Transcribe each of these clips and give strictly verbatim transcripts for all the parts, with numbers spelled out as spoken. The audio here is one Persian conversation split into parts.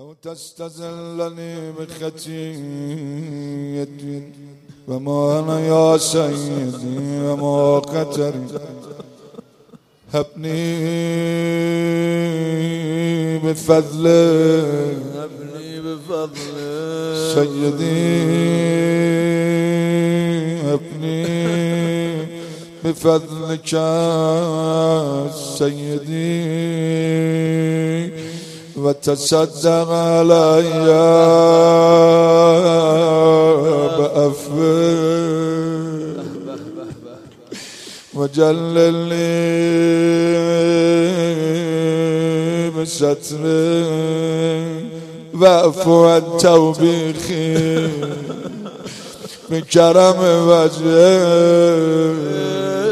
أو تستزلني بخطيئتي وما أنا يا سيدي وما قتري هبني بفضلك هبني بفضلك سيدي هبني بفضلك سيدي وتصدق علي بأفوك وجللني بسترك وعفو عن توبيخي بكرم وجهك.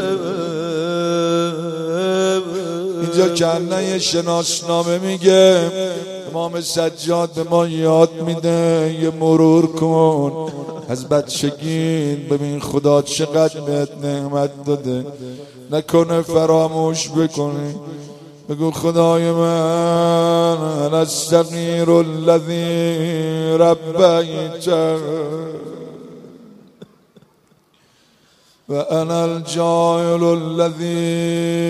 اینجا کنه یه شناسنامه میگه امام سجاد به ما یاد میده یه مرور کن از بچگین، ببین خدا چقدر بهت نعمت داده، نکنه فراموش بکنی. بگو خدای من انا الصغیر الذی ربیتنی و انا الجاهل الذی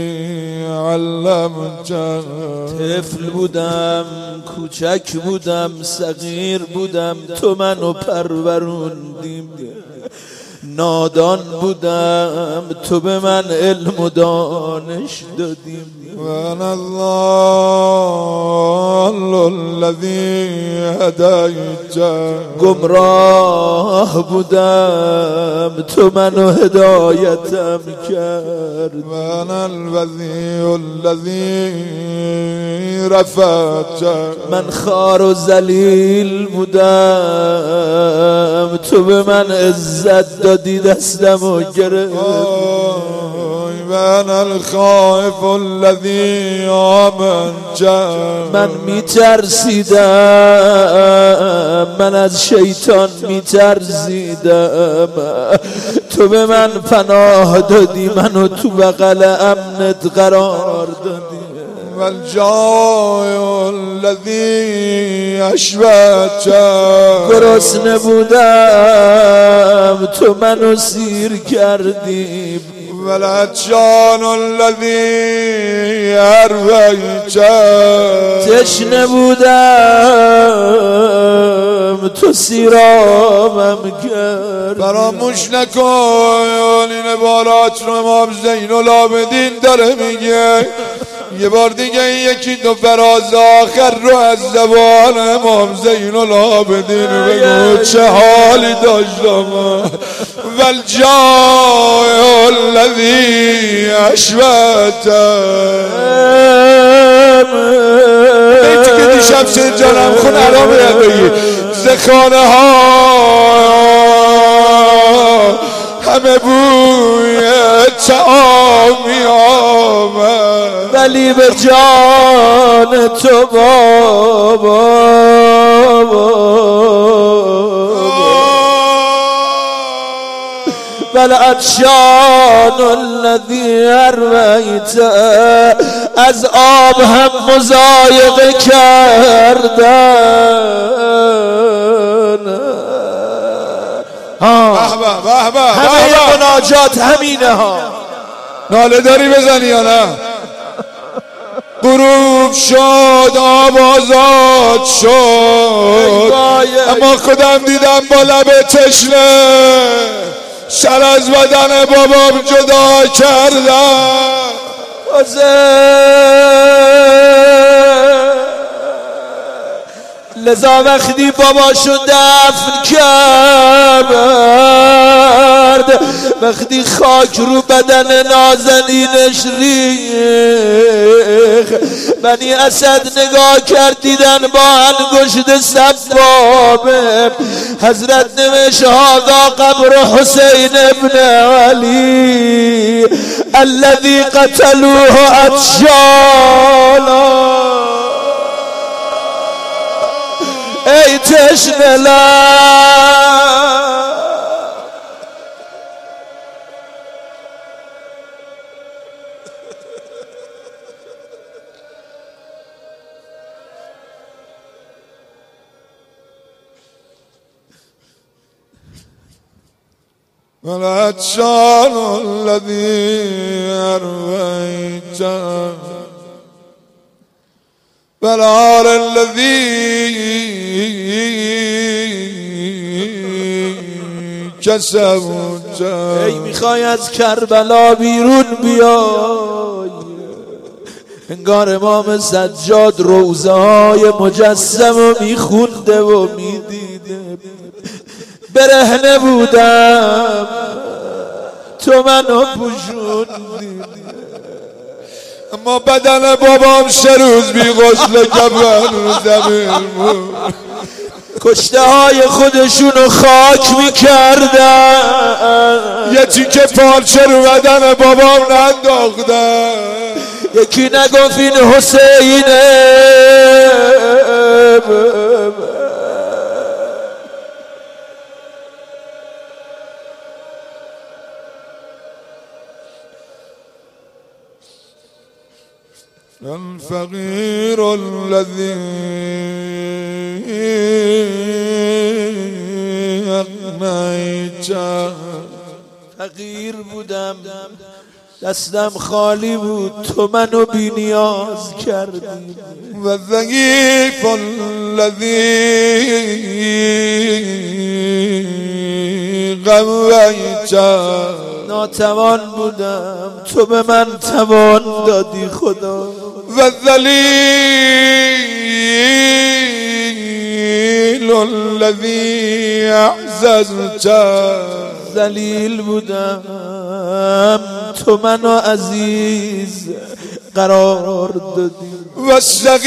علمتنی. طفل بودم، کوچک بودم، صغیر بودم، تو منو پروروندیم. نادان بودم، تو به من علم و دانش دادیم. و انا الضال الذی هدیتنی. گمراه بودم، تو منو هدایتم کرد. و انا الوضیع الذی رفعتنی. من خوار و ذلیل بودم، تو به من عزت دادی، دستمو گرفت. و انا الخائف الذی آمنتنی. من میترسیدم، من از شیطان میترسیدم، تو به من پناه دادی، منو تو بغل امنت قرار دادی. والجائع الذی اشبعتنی. گرسنه بودم، تو منو سیر کردی. والعطشان الذی ارویتنی. تشنه بودم، تو سیرامم کرد. فراموش نکن این عبارات رو امام زین العابدین داره میگه. یه بار دیگه یکی دو فراز آخر رو از زبان امام زین العابدین بگو چه حالی داشتم. والجائع الذی اشبعتنی. بیتی که دیشب سید جانم خون علامه یاد بگی زخانه ها همه بوی تعامی آمد، ولی به جان تو بابا والعطشان الذی ارویت. از آب هم مضایقه کردن. همه مناجات همینه ها. ناله داری بزنی یا نه؟ غروب شد آوازات شد، اما خودم دیدم با لب تشنه سر از بدن بابام جدا کردم. لذا وقتی باباشو دفن کرد، وقتی خاک رو بدن نازنینش ریخ، بنی اسد نگاه کرد دیدن با انگشت سبابه حضرت نوشت هذا قبر حسین ابن علی الذي قتلوه عطشانا. ای تشنه لب والعطشان الذي أرويت والعار الذي کسبت. ای میخوای از کربلا بیرون بیای، انگار امام سجاد روزه های مجسم رو میخونده و میدیده. برهنه بودم تو منو پوشوندی، اما بدن بابام سه روز بی غسل کفن رو زمین بود. کشته های خودشونو خاک میکردن، یه تیکه پارچه رو بدن بابام ننداختن. یکی نگفت این حسینه. الفقير الذي أغنيت. فقیر بودم دستم خالی بود، تو منو بی نیاز کردی. و ضعیف الذی قویت. ناتوان بودم تو به من توان دادی خدا. و ذلیل الذی اعززت. ذلیل بودم تو منو عزیز قرار دادی. و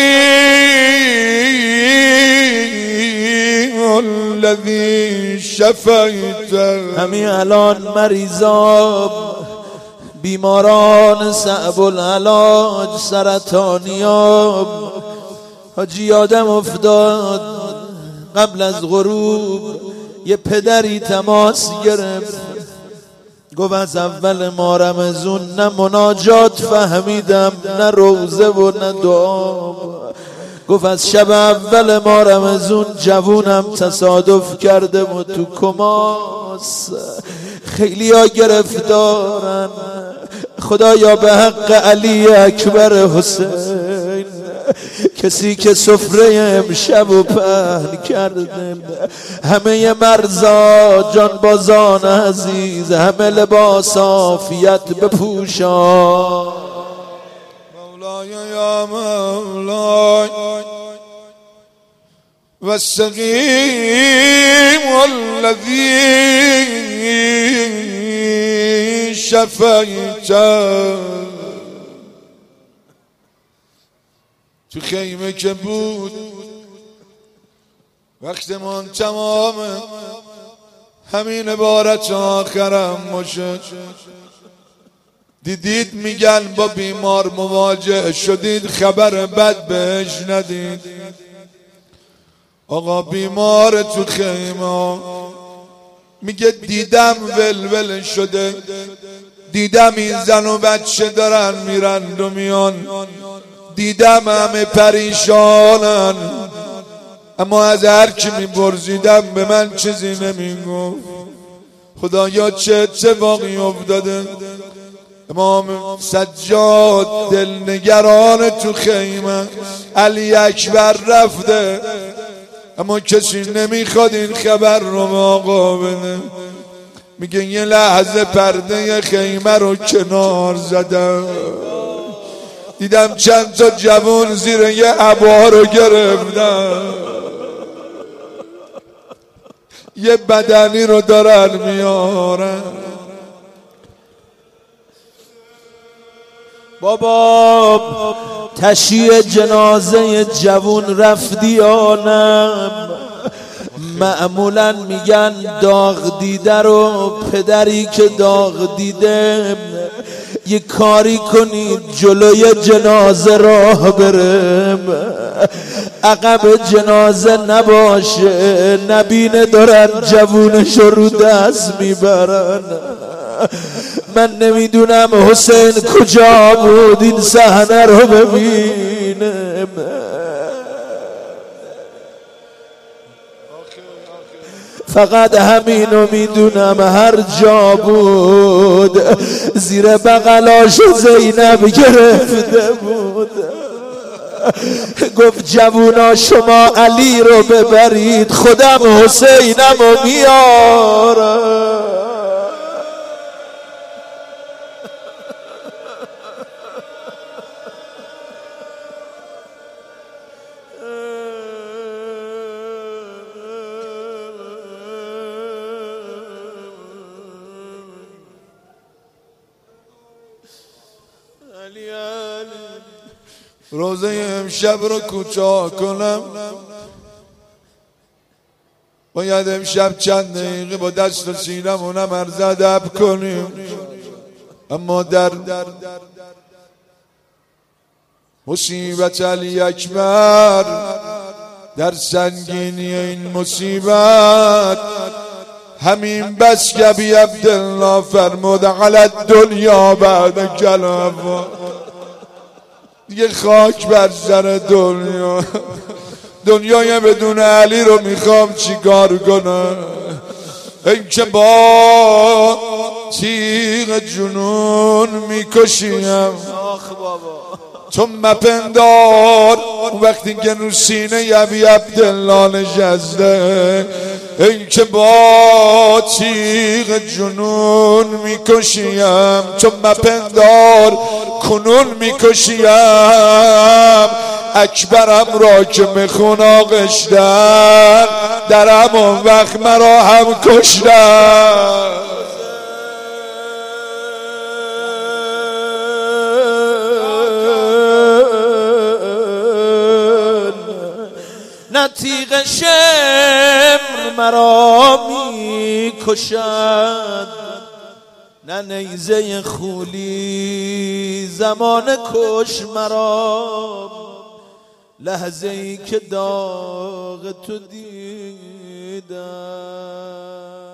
سقیم الذی شفیت. همین الان مریضام، بیماران صعب العلاج، سرطانیام، حاجی یادم افتاد قبل از غروب یه پدری تماس گرفت، گفت از اول ماه رمضان نه مناجات فهمیدم نه روزه و نه دعا. گفت از شب اول ماه رمضان جوونم تصادف کرده و تو کماس، خیلی ها گرفتارن. خدایا به حق علی اکبر حسین، کسی که سفره امشب و پهن کرده، همه مرزا جانبازان عزیز، همه لباس عافیت بپوشان. مولای یا مولای و السقیم الذی شفیت. تو خیمه که بود وقتمان تمامه، همین عبارت آخرم باشه. دیدید میگن با بیمار مواجه شدید، خبر بد بهش ندید. آقا بیمار تو خیمه میگه دیدم ولول شده، دیدم این زن و بچه دارن میرن و میان، دیدم همه پریشانن، اما از هر کی میپرسیدم به من چیزی نمیگفت. خدایا چه اتفاقی افتاده؟ امام سجاد دلنگران تو خیمه، علی اکبر رفته، اما کسی نمیخواد این خبر رو به آقا بده. میگه یه لحظه پرده خیمه رو کنار زدم، دیدم چند تا جوان زیر یه عبا رو گرفتن، یه بدنی رو دارن میارن. بابا تشییع جنازه جوون رفتی آنم، معمولا میگن داغ دیده رو پدری که داغ دیده یه کاری کنید جلوی جنازه راه برم، عقب جنازه نباشه، نبینه دارن جوونش رو دست میبرن. من نمیدونم حسین کجا بود این صحنه رو ببینم. فقط همینو میدونم هر جا بود زیر بغلاش زینب گرفته بود. گفت جوونا شما علی رو ببرید خودم حسینم رو میارم. روزه امشب رو کوتاه کنم، باید امشب چند دقیقه با دست و سینمونم عرض ادب کنیم. اما در مصیبت علی اکبر، در سنگینی این مصیبت، همین بس که ابی عبدالله فرمود علی دنیا بعد کلام، دیگه خاک بر سر دنیا. دنیای بدون علی رو میخوام چیکار کنم؟ این که با تیغ جنون میکشیم تو مپندار. وقتی که رو سینه ابی عبدالله نشسته، این که با تیغ جنون میکشیم تو مپندار، کنون میکشیم اکبرم را که میخون آغشتن، در همون وقت مرا هم کشتن. نه تیغ شمر مرا می کشد، نه نیزه خولی زمان کش مرا. لحظه ای که داغ تو دیدم